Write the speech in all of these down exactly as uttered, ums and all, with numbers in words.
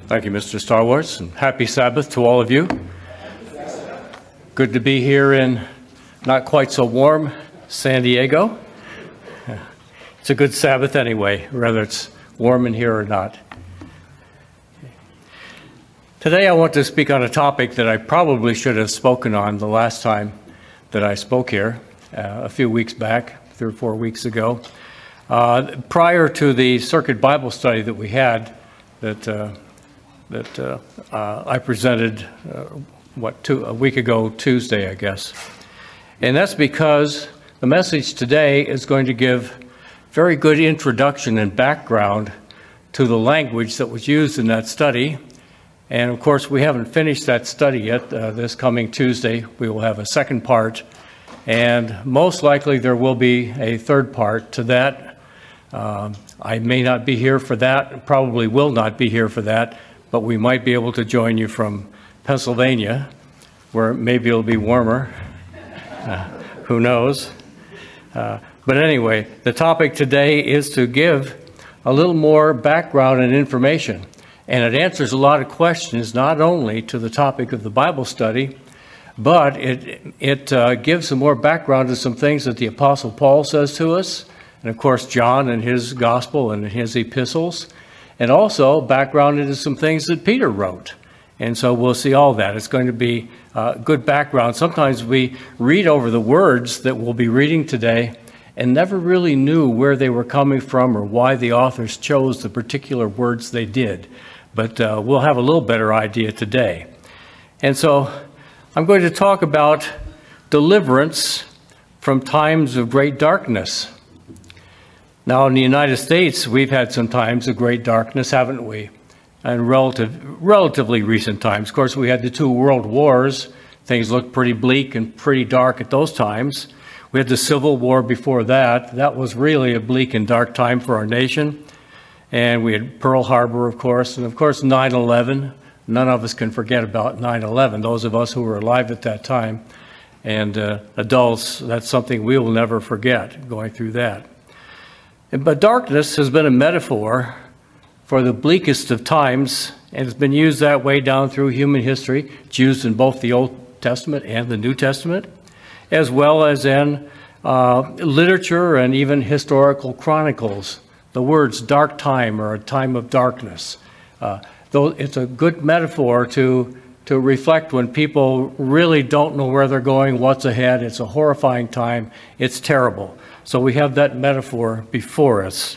Thank you, Mister Star Wars, and happy Sabbath to all of you. Good to be here in not quite so warm San Diego. It's a good Sabbath anyway, whether it's warm in here or not. Today I want to speak on a topic that I probably should have spoken on the last time that I spoke here, uh, a few weeks back, three or four weeks ago. Uh, prior to the Circuit Bible study that we had, that uh, that uh, uh, I presented, uh, what, two, a week ago Tuesday, I guess. And that's because the message today is going to give very good introduction and background to the language that was used in that study. And of course, we haven't finished that study yet. Uh, this coming Tuesday, we will have a second part. And most likely there will be a third part to that. Um, I may not be here for that, probably will not be here for that, but we might be able to join you from Pennsylvania, where maybe it'll be warmer. Uh, who knows? Uh, but anyway, the topic today is to give a little more background and information. And it answers a lot of questions, not only to the topic of the Bible study, but it, it uh, gives some more background to some things that the Apostle Paul says to us, and of course John in his gospel and in his epistles, and also background into some things that Peter wrote. And so we'll see all that. It's going to be uh, good background. Sometimes we read over the words that we'll be reading today and never really knew where they were coming from or why the authors chose the particular words they did. But uh, we'll have a little better idea today. And so I'm going to talk about deliverance from times of great darkness. Now, in the United States, we've had some times of great darkness, haven't we? And relative, relatively recent times. Of course, we had the two world wars. Things looked pretty bleak and pretty dark at those times. We had the Civil War before that. That was really a bleak and dark time for our nation. And we had Pearl Harbor, of course, and of course nine eleven. None of us can forget about nine eleven, those of us who were alive at that time. And uh, adults, that's something we will never forget, going through that. But darkness has been a metaphor for the bleakest of times, and it's been used that way down through human history. It's used in both the Old Testament and the New Testament, as well as in uh, literature and even historical chronicles. The words dark time or a time of darkness. Uh, though it's a good metaphor to, to reflect when people really don't know where they're going, what's ahead. It's a horrifying time. It's terrible. So we have that metaphor before us.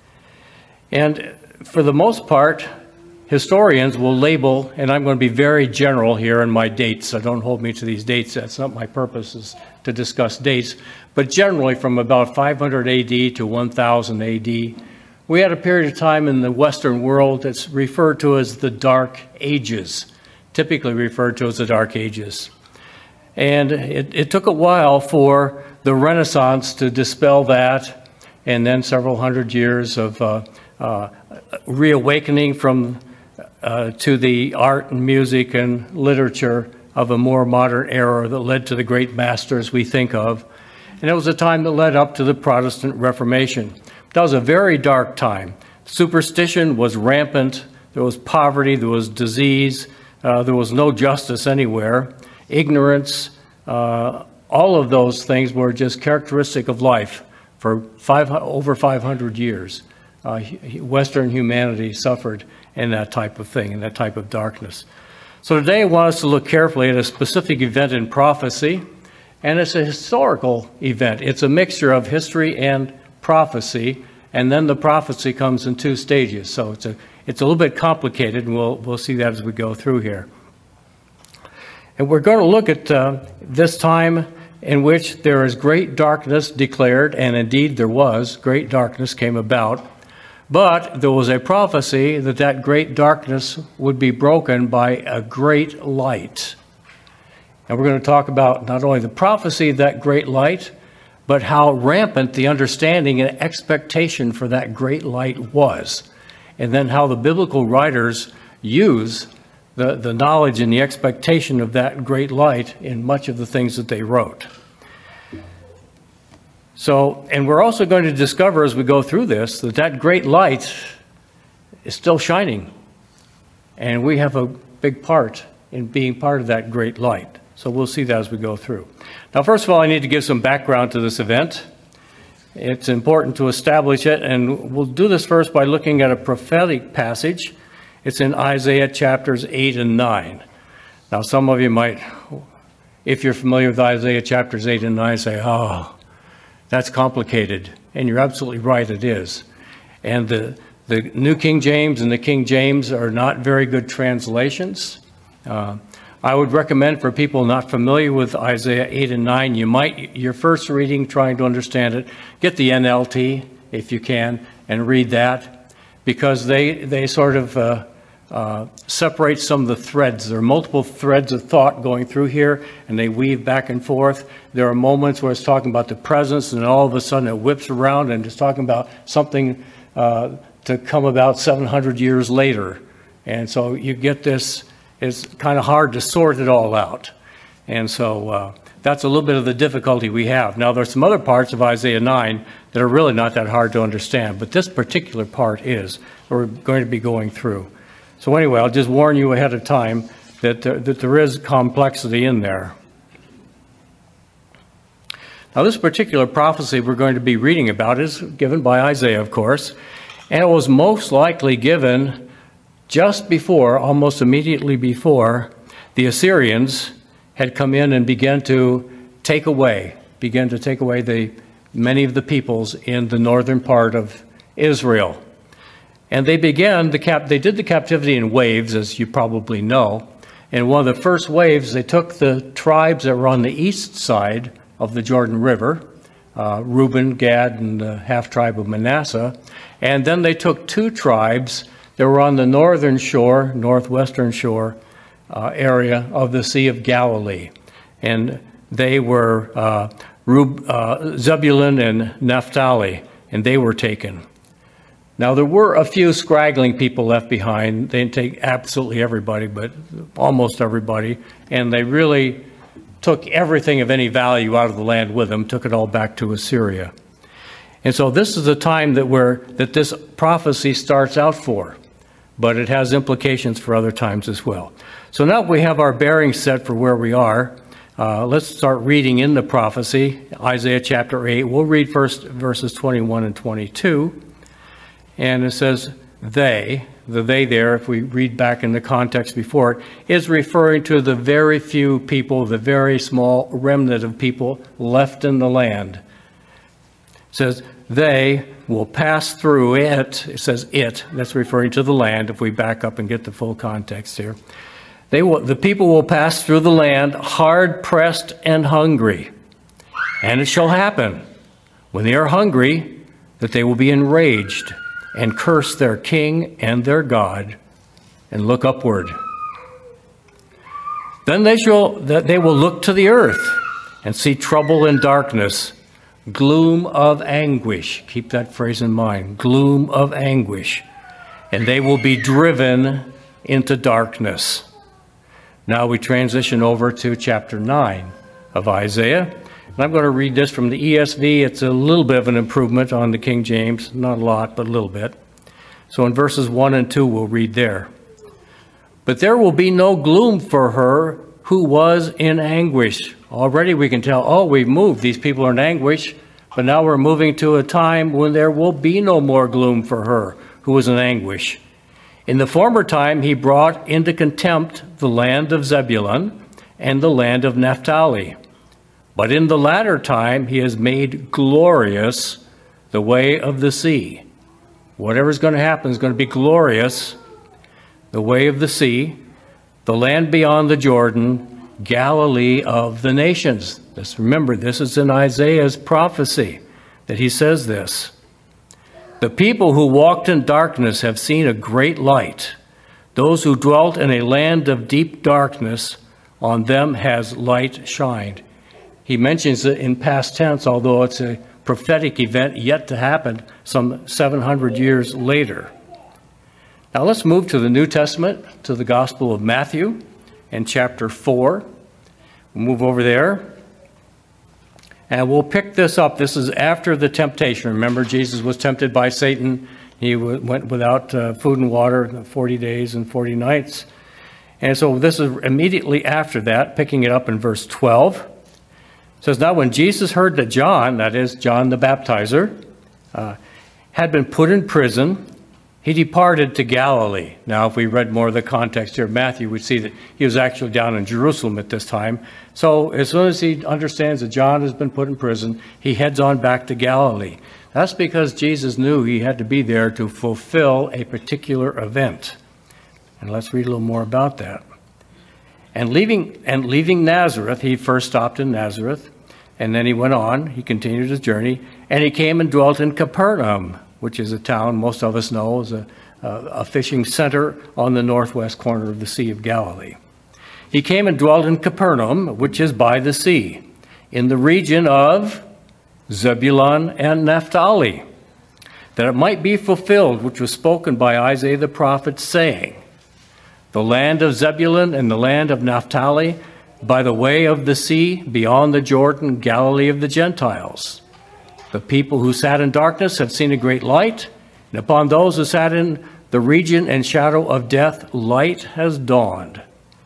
And for the most part, historians will label, and I'm going to be very general here in my dates, so don't hold me to these dates. That's not my purpose, is to discuss dates. But generally from about five hundred A D to one thousand A D, we had a period of time in the Western world that's referred to as the Dark Ages, typically referred to as the Dark Ages. And it, it took a while for the Renaissance to dispel that, and then several hundred years of uh, uh, reawakening from uh, to the art and music and literature of a more modern era that led to the great masters we think of. And it was a time that led up to the Protestant Reformation. That was a very dark time. Superstition was rampant. There was poverty. There was disease. Uh, there was no justice anywhere. Ignorance. Uh, all of those things were just characteristic of life for five, over five hundred years. Uh, Western humanity suffered in that type of thing, in that type of darkness. So today I want us to look carefully at a specific event in prophecy, and it's a historical event. It's a mixture of history and prophecy, and then the prophecy comes in two stages. So it's a it's a little bit complicated, and we'll we'll see that as we go through here. And we're going to look at uh, this time in which there is great darkness declared, and indeed there was. Great darkness came about. But there was a prophecy that that great darkness would be broken by a great light. And we're going to talk about not only the prophecy of that great light, but how rampant the understanding and expectation for that great light was. And then how the biblical writers use the, the knowledge and the expectation of that great light in much of the things that they wrote. So, and we're also going to discover as we go through this that that great light is still shining. And we have a big part in being part of that great light. So we'll see that as we go through. Now, first of all, I need to give some background to this event. It's important to establish it, and we'll do this first by looking at a prophetic passage. It's in Isaiah chapters eight and nine. Now, some of you might, if you're familiar with Isaiah chapters eight and nine, say, oh, that's complicated. And you're absolutely right, it is. And the, the New King James and the King James are not very good translations. Uh, I would recommend for people not familiar with Isaiah eight and nine, you might, your first reading, trying to understand it, get the N L T if you can, and read that, because they, they sort of uh, uh, separate some of the threads. There are multiple threads of thought going through here, and they weave back and forth. There are moments where it's talking about the presence, and all of a sudden it whips around and it's talking about something uh, to come about seven hundred years later. And so you get this. It's kind of hard to sort it all out. And so uh, that's a little bit of the difficulty we have. Now, there's some other parts of Isaiah nine that are really not that hard to understand, but this particular part is, we're going to be going through. So anyway, I'll just warn you ahead of time that there, that there is complexity in there. Now, this particular prophecy we're going to be reading about is given by Isaiah, of course, and it was most likely given just before, almost immediately before, the Assyrians had come in and began to take away, began to take away the many of the peoples in the northern part of Israel. And they began, the cap, they did the captivity in waves, as you probably know. And one of the first waves, they took the tribes that were on the east side of the Jordan River, uh, Reuben, Gad, and the half-tribe of Manasseh. And then they took two tribes they were on the northern shore, northwestern shore uh, area of the Sea of Galilee. And they were uh, Rub, uh, Zebulun and Naphtali, and they were taken. Now, there were a few scraggling people left behind. They didn't take absolutely everybody, but almost everybody. And they really took everything of any value out of the land with them, took it all back to Assyria. And so this is the time that we're, that this prophecy starts out for. But it has implications for other times as well. So now we have our bearings set for where we are. Uh, let's start reading in the prophecy, Isaiah chapter eight. We'll read first verses twenty-one and twenty-two. And it says, they, the they there, if we read back in the context before it, is referring to the very few people, the very small remnant of people left in the land. It says, they will pass through it. It says it. That's referring to the land, if we back up and get the full context here. They will, the people will pass through the land hard-pressed and hungry. And it shall happen, when they are hungry, that they will be enraged and curse their king and their God and look upward. Then they shall, that they will look to the earth and see trouble and darkness, gloom of anguish. Keep that phrase in mind. Gloom of anguish. And they will be driven into darkness. Now we transition over to chapter nine of Isaiah. And I'm going to read this from the E S V. It's a little bit of an improvement on the King James. Not a lot, but a little bit. So in verses one and two, we'll read there. But there will be no gloom for her who was in anguish. Already we can tell, oh, we've moved. These people are in anguish. But now we're moving to a time when there will be no more gloom for her who was in anguish. In the former time, he brought into contempt the land of Zebulun and the land of Naphtali. But in the latter time, he has made glorious the way of the sea. Whatever's going to happen is going to be glorious. The way of the sea, the land beyond the Jordan, Galilee of the nations. Just remember, this is in Isaiah's prophecy that he says this. The people who walked in darkness have seen a great light. Those who dwelt in a land of deep darkness, on them has light shined. He mentions it in past tense, although it's a prophetic event yet to happen some seven hundred years later. Now let's move to the New Testament, to the Gospel of Matthew and chapter four. We'll move over there. And we'll pick this up. This is after the temptation. Remember, Jesus was tempted by Satan He w- went without uh, food and water forty days and forty nights. And so this is immediately after that, picking it up in verse twelve. It says, now when Jesus heard that John, that is John the Baptizer, uh, had been put in prison, he departed to Galilee. Now, if we read more of the context here of Matthew, we'd see that he was actually down in Jerusalem at this time. So as soon as he understands that John has been put in prison, he heads on back to Galilee. That's because Jesus knew he had to be there to fulfill a particular event. And let's read a little more about that. And leaving, and leaving Nazareth, he first stopped in Nazareth, and then he went on, he continued his journey, and he came and dwelt in Capernaum, which is a town most of us know is a, a, a fishing center on the northwest corner of the Sea of Galilee. He came and dwelt in Capernaum, which is by the sea, in the region of Zebulun and Naphtali, that it might be fulfilled, which was spoken by Isaiah the prophet, saying, the land of Zebulun and the land of Naphtali, by the way of the sea, beyond the Jordan, Galilee of the Gentiles. The people who sat in darkness have seen a great light, and upon those who sat in the region and shadow of death, light has dawned.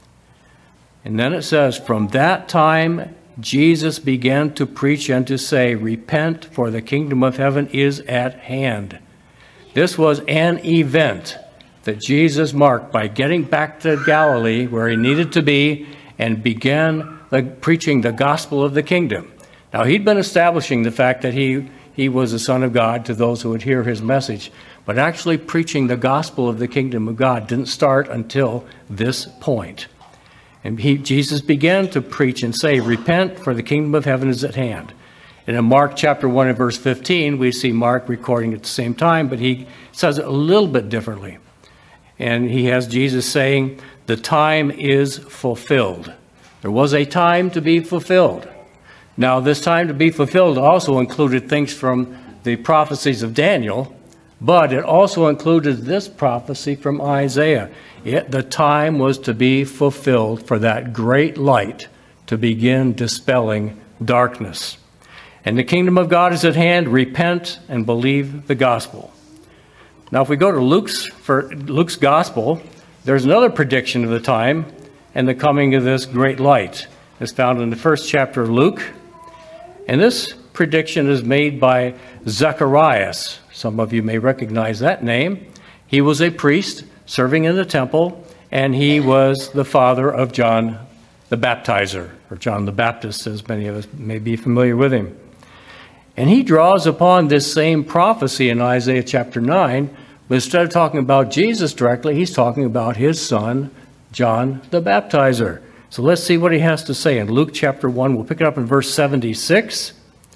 And then it says, from that time Jesus began to preach and to say, repent, for the kingdom of heaven is at hand. This was an event that Jesus marked by getting back to Galilee, where he needed to be, and began the, preaching the gospel of the kingdom. Now, he'd been establishing the fact that he, he was the Son of God to those who would hear his message, but actually preaching the gospel of the kingdom of God didn't start until this point. And he, Jesus began to preach and say, repent, for the kingdom of heaven is at hand. And in Mark chapter one and verse fifteen, we see Mark recording at the same time, but he says it a little bit differently. And he has Jesus saying, the time is fulfilled. There was a time to be fulfilled. Now, this time to be fulfilled also included things from the prophecies of Daniel, but it also included this prophecy from Isaiah. It, the time was to be fulfilled for that great light to begin dispelling darkness. And the kingdom of God is at hand. Repent and believe the gospel. Now, if we go to Luke's, for Luke's gospel, there's another prediction of the time and the coming of this great light. It's found in the first chapter of Luke. And this prediction is made by Zacharias. Some of you may recognize that name. He was a priest serving in the temple, and he was the father of John the Baptizer, or John the Baptist, as many of us may be familiar with him. And he draws upon this same prophecy in Isaiah chapter nine, but instead of talking about Jesus directly, he's talking about his son, John the Baptizer. So let's see what he has to say in Luke chapter one. We'll pick it up in verse seventy-six.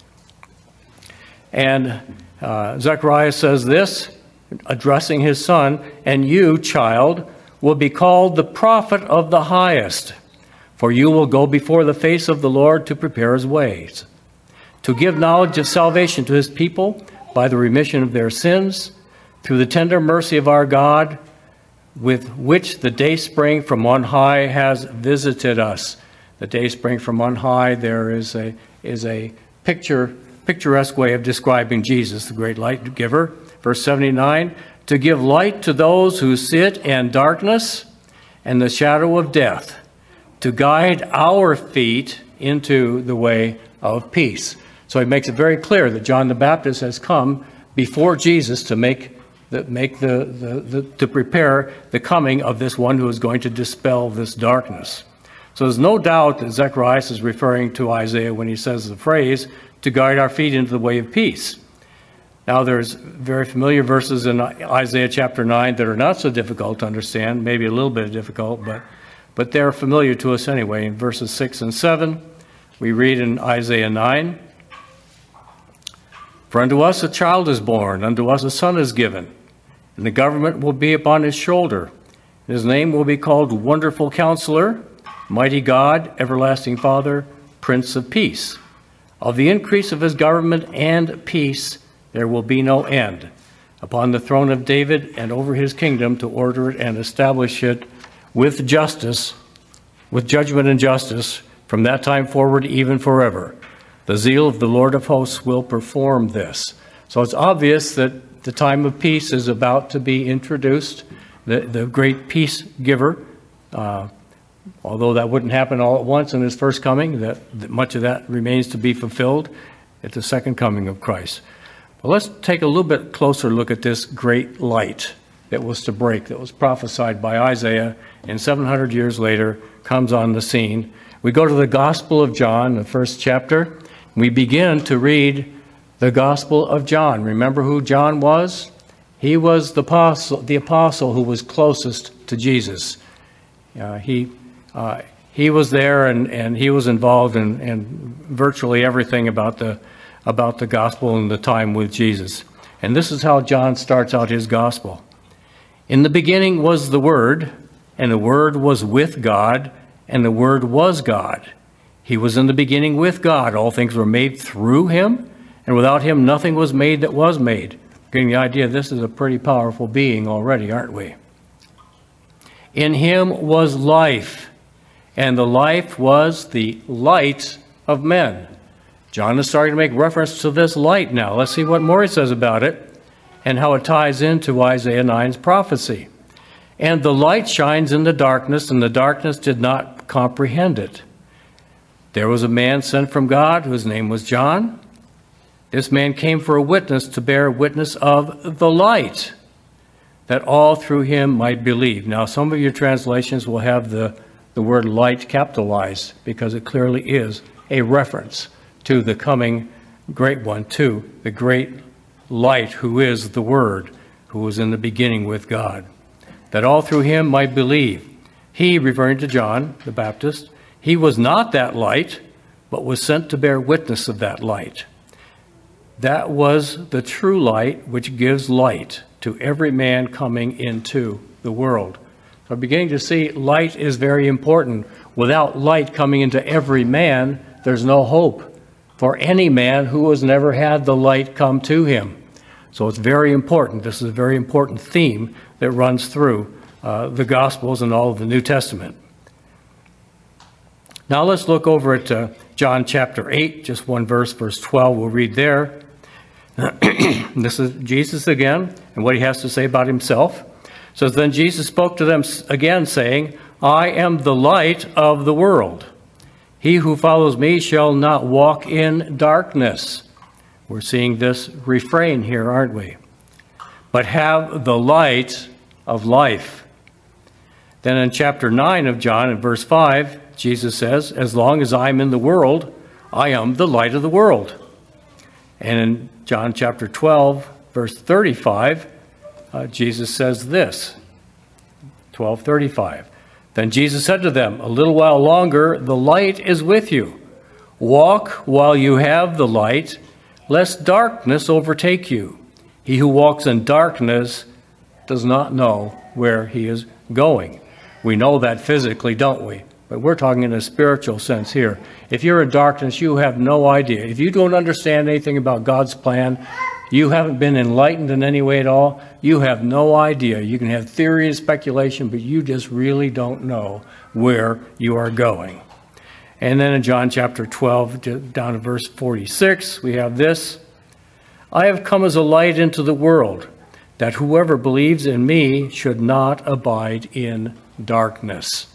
And uh, Zechariah says this, addressing his son, and you, child, will be called the prophet of the highest, for you will go before the face of the Lord to prepare his ways, to give knowledge of salvation to his people by the remission of their sins, through the tender mercy of our God, with which the dayspring from on high has visited us. The dayspring from on high there is a is a picture picturesque way of describing Jesus, the great light giver. Verse seventy-nine, to give light to those who sit in darkness and the shadow of death, to guide our feet into the way of peace. So he makes it very clear that John the Baptist has come before Jesus to make the, make the, the, the to prepare the coming of this one who is going to dispel this darkness. So there's no doubt that Zacharias is referring to Isaiah when he says the phrase, to guide our feet into the way of peace. Now there's very familiar verses in Isaiah chapter nine that are not so difficult to understand, maybe a little bit difficult, but, but they're familiar to us anyway. In verses six and seven, we read in Isaiah nine, for unto us a child is born, unto us a son is given, and the government will be upon his shoulder. His name will be called Wonderful Counselor, Mighty God, Everlasting Father, Prince of Peace. Of the increase of his government and peace there will be no end, upon the throne of David and over his kingdom, to order it and establish it with justice, with judgment and justice, from that time forward even forever. The zeal of the Lord of hosts will perform this. So it's obvious that the time of peace is about to be introduced. The, the great peace giver, uh, although that wouldn't happen all at once in his first coming, that, that much of that remains to be fulfilled at the second coming of Christ. But let's take a little bit closer look at this great light that was to break, that was prophesied by Isaiah, and seven hundred years later comes on the scene. We go to the Gospel of John, the first chapter. We begin to read the Gospel of John. Remember who John was? He was the apostle, the apostle who was closest to Jesus. Uh, he uh, he was there, and, and he was involved in, in virtually everything about the about the gospel and the time with Jesus. And this is how John starts out his gospel. In the beginning was the Word, and the Word was with God, and the Word was God. He was in the beginning with God. All things were made through him, and without him nothing was made that was made. Getting the idea, this is a pretty powerful being already, aren't we? In him was life, and the life was the light of men. John is starting to make reference to this light now. Let's see what more he says about it and how it ties into Isaiah nine's prophecy. And the light shines in the darkness, and the darkness did not comprehend it. There was a man sent from God whose name was John. This man came for a witness, to bear witness of the light, that all through him might believe. Now, some of your translations will have the, the word light capitalized, because it clearly is a reference to the coming great one, to the great light who is the Word, who was in the beginning with God, that all through him might believe. He, referring to John the Baptist, he was not that light, but was sent to bear witness of that light. That was the true light, which gives light to every man coming into the world. So I'm beginning to see light is very important. Without light coming into every man, there's no hope for any man who has never had the light come to him. So it's very important. This is a very important theme that runs through uh, the Gospels and all of the New Testament. Now let's look over at uh, John chapter eight, just one verse, verse twelve. We'll read there. This is Jesus again, and what he has to say about himself. It says, then Jesus spoke to them again, saying, I am the light of the world. He who follows me shall not walk in darkness. We're seeing this refrain here, aren't we? But have the light of life. Then in chapter nine of John, in verse five, Jesus says, as long as I'm in the world, I am the light of the world. And in John chapter twelve, verse thirty-five, uh, Jesus says this, twelve thirty-five. Then Jesus said to them, a little while longer, the light is with you. Walk while you have the light, lest darkness overtake you. He who walks in darkness does not know where he is going. We know that physically, don't we? But we're talking in a spiritual sense here. If you're in darkness, you have no idea. If you don't understand anything about God's plan, you haven't been enlightened in any way at all, you have no idea. You can have theory and speculation, but you just really don't know where you are going. And then in John chapter twelve, down to verse forty-six, we have this. I have come as a light into the world, that whoever believes in me should not abide in darkness.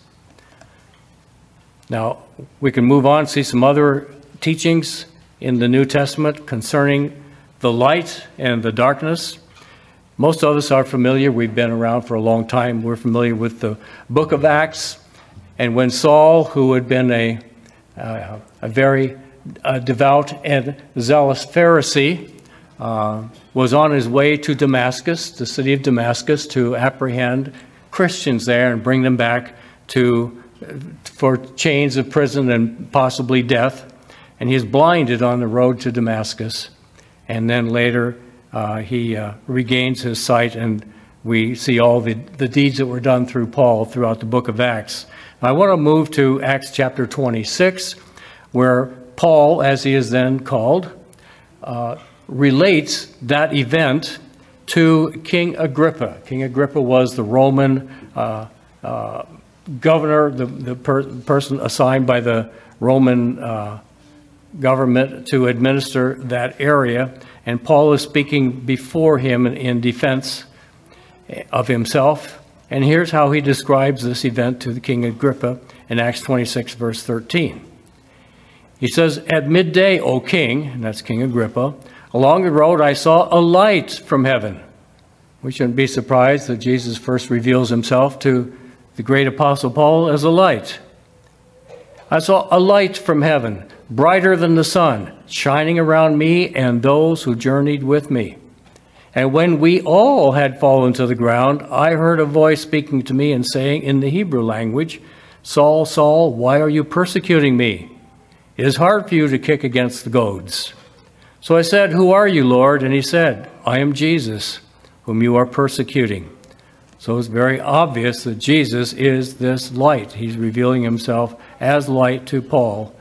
Now, we can move on, see some other teachings in the New Testament concerning the light and the darkness. Most of us are familiar. We've been around for a long time. We're familiar with the book of Acts. And when Saul, who had been a, uh, a very uh, devout and zealous Pharisee, uh, was on his way to Damascus, the city of Damascus, to apprehend Christians there and bring them back to for chains of prison and possibly death. And he is blinded on the road to Damascus. And then later, uh, he uh, regains his sight, and we see all the, the deeds that were done through Paul throughout the book of Acts. I want to move to Acts chapter twenty-six, where Paul, as he is then called, uh, relates that event to King Agrippa. King Agrippa was the Roman uh, uh, governor, the, the per- person assigned by the Roman uh, government to administer that area, and Paul is speaking before him in defense of himself. And here's how he describes this event to the King Agrippa in Acts twenty-six, verse thirteen. He says, "At midday, O king," and that's King Agrippa, "along the road I saw a light from heaven." We shouldn't be surprised that Jesus first reveals himself to the great apostle Paul as a light. "I saw a light from heaven, brighter than the sun, shining around me and those who journeyed with me. And when we all had fallen to the ground, I heard a voice speaking to me and saying in the Hebrew language, 'Saul, Saul, why are you persecuting me? It is hard for you to kick against the goads.' So I said, 'Who are you, Lord?' And he said, 'I am Jesus, whom you are persecuting.'" So it's very obvious that Jesus is this light. He's revealing himself as light to Paul.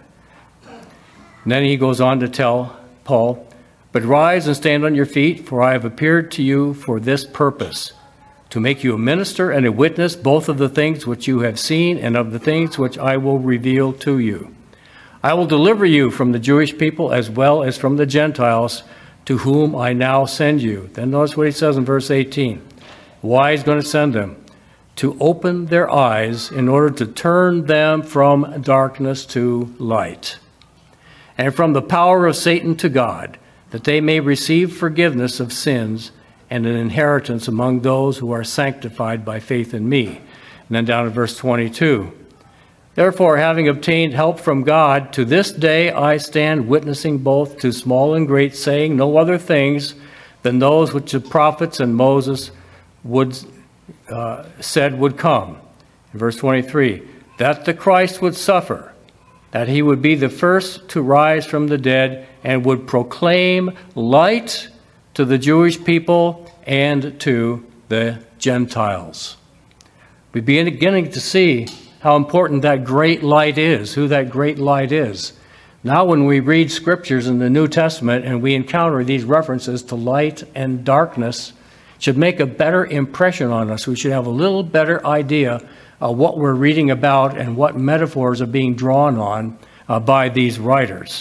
And then he goes on to tell Paul, "But rise and stand on your feet, for I have appeared to you for this purpose, to make you a minister and a witness both of the things which you have seen and of the things which I will reveal to you. I will deliver you from the Jewish people as well as from the Gentiles, to whom I now send you." Then notice what he says in verse eighteen. Why he's going to send them? "To open their eyes in order to turn them from darkness to light, and from the power of Satan to God, that they may receive forgiveness of sins and an inheritance among those who are sanctified by faith in me." And then down to verse twenty-two. "Therefore, having obtained help from God, to this day I stand witnessing both to small and great, saying no other things than those which the prophets and Moses would uh, said would come." In verse twenty-three, "That the Christ would suffer, that he would be the first to rise from the dead, and would proclaim light to the Jewish people and to the Gentiles." We're beginning to see how important that great light is, who that great light is. Now when we read scriptures in the New Testament and we encounter these references to light and darkness, it should make a better impression on us. We should have a little better idea of what we're reading about and what metaphors are being drawn on uh, by these writers.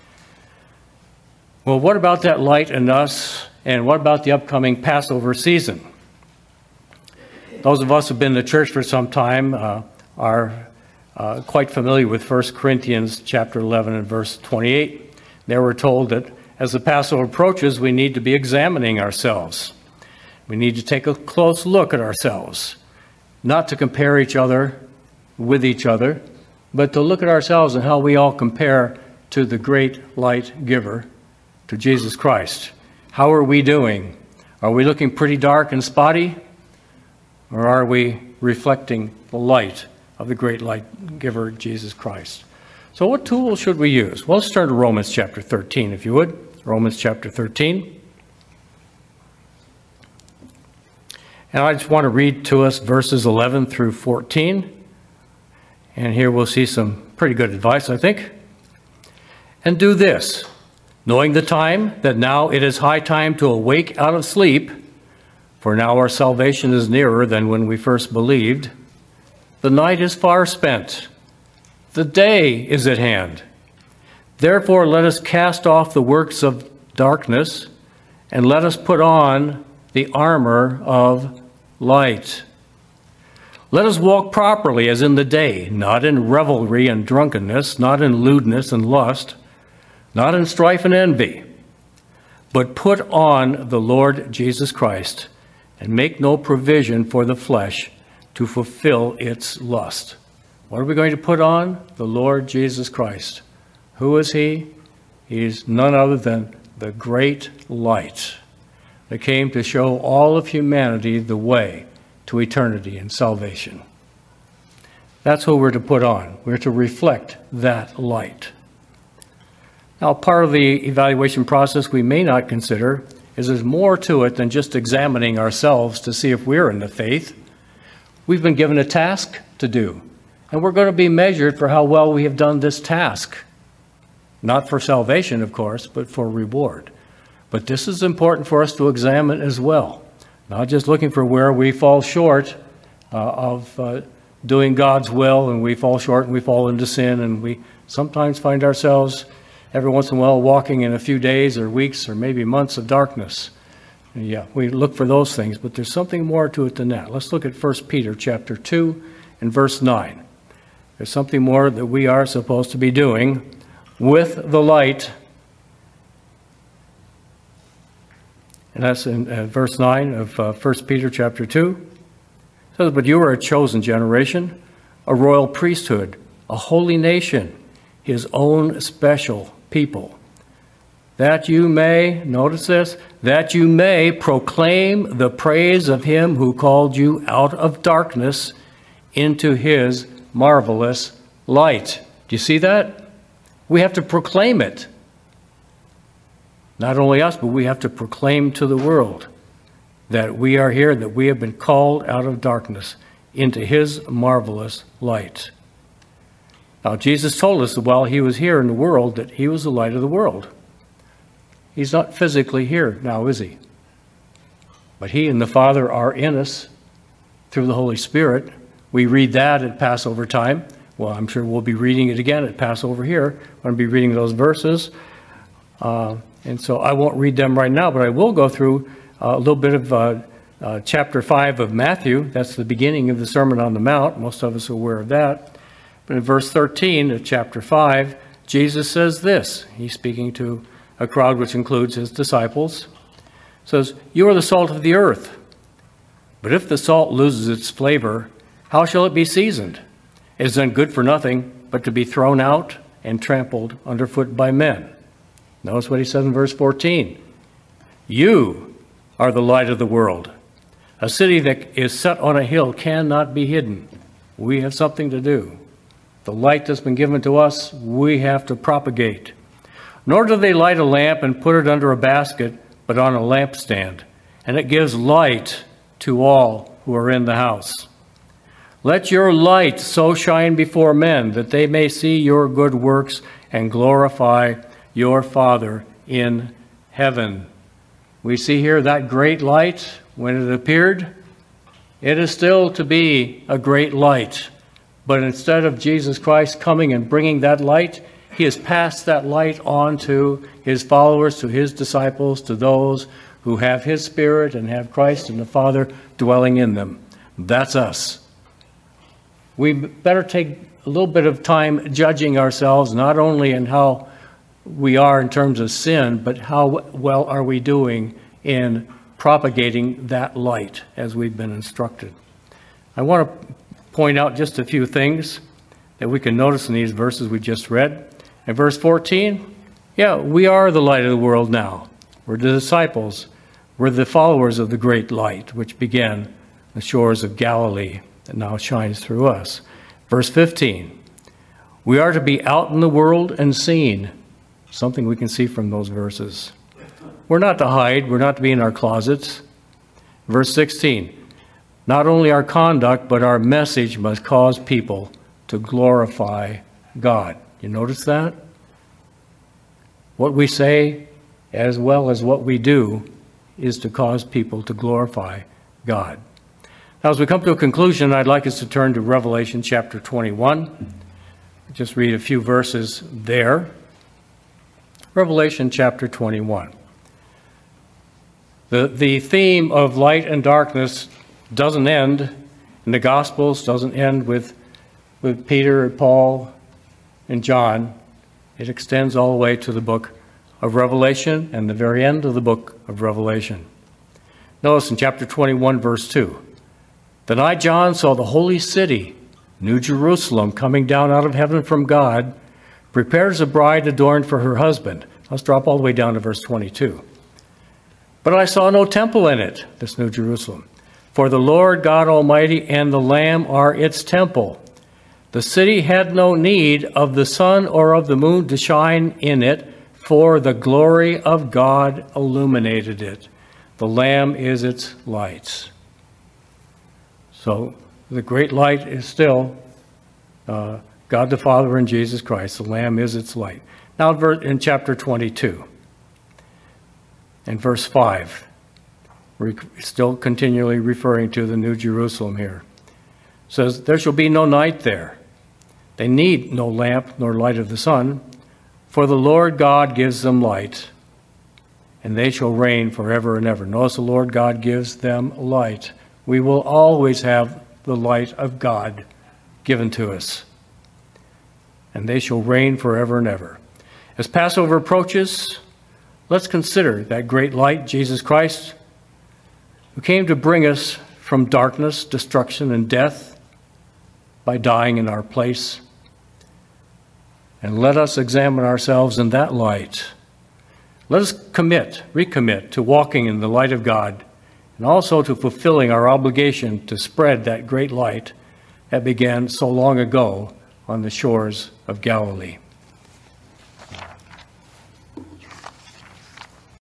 Well, what about that light in us, and what about the upcoming Passover season? Those of us who have been in the church for some time uh, are uh, quite familiar with First Corinthians chapter eleven and verse twenty-eight. There we're told that as the Passover approaches, we need to be examining ourselves. We need to take a close look at ourselves, not to compare each other with each other, but to look at ourselves and how we all compare to the great light giver, to Jesus Christ. How are we doing? Are we looking pretty dark and spotty? Or are we reflecting the light of the great light giver, Jesus Christ? So what tools should we use? Well, let's turn to Romans chapter thirteen, if you would. Romans chapter thirteen. And I just want to read to us verses eleven through fourteen. And here we'll see some pretty good advice, I think. "And do this, knowing the time, that now it is high time to awake out of sleep, for now our salvation is nearer than when we first believed. The night is far spent. The day is at hand. Therefore let us cast off the works of darkness, and let us put on the armor of light. Let us walk properly as in the day, not in revelry and drunkenness, not in lewdness and lust, not in strife and envy, but put on the Lord Jesus Christ, and make no provision for the flesh to fulfill its lust." What are we going to put on? The Lord Jesus Christ. Who is he? He is none other than the great light that came to show all of humanity the way to eternity and salvation. That's who we're to put on. We're to reflect that light. Now, part of the evaluation process we may not consider is there's more to it than just examining ourselves to see if we're in the faith. We've been given a task to do, and we're going to be measured for how well we have done this task. Not for salvation, of course, but for reward. But this is important for us to examine as well. Not just looking for where we fall short uh, of uh, doing God's will, and we fall short and we fall into sin, and we sometimes find ourselves every once in a while walking in a few days or weeks or maybe months of darkness. And yeah, we look for those things, but there's something more to it than that. Let's look at First Peter chapter two and verse nine. There's something more that we are supposed to be doing with the light. And that's in uh, verse nine of uh, First Peter chapter two. It says, "But you are a chosen generation, a royal priesthood, a holy nation, his own special people, that you may," notice this, "that you may proclaim the praise of him who called you out of darkness into his marvelous light." Do you see that? We have to proclaim it. Not only us, but we have to proclaim to the world that we are here, that we have been called out of darkness into his marvelous light. Now, Jesus told us that while he was here in the world, that he was the light of the world. He's not physically here now, is he? But he and the Father are in us through the Holy Spirit. We read that at Passover time. Well, I'm sure we'll be reading it again at Passover here. I'm going to be reading those verses. Uh, and so I won't read them right now, but I will go through uh, a little bit of uh, uh, chapter five of Matthew. That's the beginning of the Sermon on the Mount. Most of us are aware of that. But in verse thirteen of chapter five, Jesus says this. He's speaking to a crowd which includes his disciples. It says, "You are the salt of the earth. But if the salt loses its flavor, how shall it be seasoned? It is then good for nothing but to be thrown out and trampled underfoot by men." Notice what he says in verse fourteen. "You are the light of the world. A city that is set on a hill cannot be hidden." We have something to do. The light that's been given to us, we have to propagate. "Nor do they light a lamp and put it under a basket, but on a lampstand, and it gives light to all who are in the house. Let your light so shine before men that they may see your good works and glorify your Father in heaven." We see here that great light, when it appeared, it is still to be a great light. But instead of Jesus Christ coming and bringing that light, he has passed that light on to his followers, to his disciples, to those who have his Spirit and have Christ and the Father dwelling in them. That's us. We better take a little bit of time judging ourselves, not only in how we are in terms of sin, but how well are we doing in propagating that light as we've been instructed. I want to point out just a few things that we can notice in these verses we just read. In verse fourteen, yeah, we are the light of the world now. We're the disciples. We're the followers of the great light, which began on the shores of Galilee and now shines through us. Verse fifteen, we are to be out in the world and seen. Something we can see from those verses. We're not to hide. We're not to be in our closets. Verse sixteen, not only our conduct, but our message must cause people to glorify God. You notice that? What we say, as well as what we do, is to cause people to glorify God. Now, as we come to a conclusion, I'd like us to turn to Revelation chapter twenty-one. Just read a few verses there. Revelation chapter twenty-one. The, the theme of light and darkness doesn't end in the Gospels, doesn't end with, with Peter, Paul, and John. It extends all the way to the book of Revelation and the very end of the book of Revelation. Notice in chapter twenty-one, verse two. Then I, John, saw the holy city, New Jerusalem, coming down out of heaven from God, prepared as a bride adorned for her husband. Let's drop all the way down to verse twenty-two. But I saw no temple in it, this New Jerusalem. For the Lord God Almighty and the Lamb are its temple. The city had no need of the sun or of the moon to shine in it, for the glory of God illuminated it. The Lamb is its light. So the great light is still uh, God the Father and Jesus Christ. The Lamb is its light. Now in chapter twenty-two and verse five, we're still continually referring to the New Jerusalem here. It says, there shall be no night there. They need no lamp nor light of the sun, For the Lord God gives them light, and they shall reign forever and ever. Notice the Lord God gives them light. We will always have the light of God given to us, and they shall reign forever and ever. As Passover approaches, let's consider that great light, Jesus Christ, who came to bring us from darkness, destruction, and death by dying in our place. And let us examine ourselves in that light. Let us commit, recommit to walking in the light of God, and also to fulfilling our obligation to spread that great light that began so long ago on the shores of Galilee.